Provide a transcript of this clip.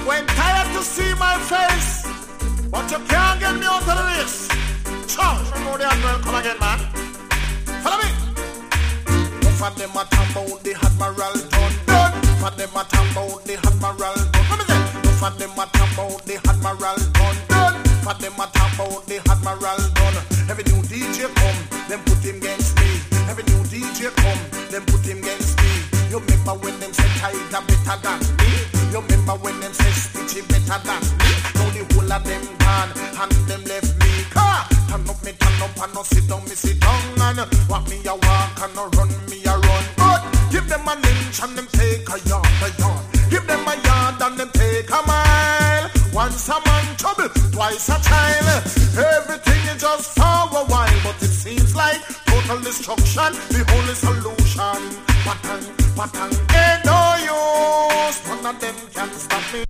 When tired to see my face, but you can't get me out of the race. Charge, I know the admiral come again, man. Follow me. For them a talk about the admiral done. For them a talk about the admiral done. Let me say. For them a talk about the admiral done. For them a talk about the admiral done. Every new DJ come, them put him against me. Every new DJ come, them put him against me. You remember when them say Tiger better than me? You remember when them say Stitchy better than me? Now the whole of them gone and them left me. Turn up and no sit down, me sit down. And walk me a walk and no run me a run. But give them an inch and them take a yard, a yard. Give them a yard and them take a mile. Once a man trouble, twice a child. Everything is just for a while, but it seems like total destruction, the only solution. Patang, patang, ain't no use. None of them can stop me.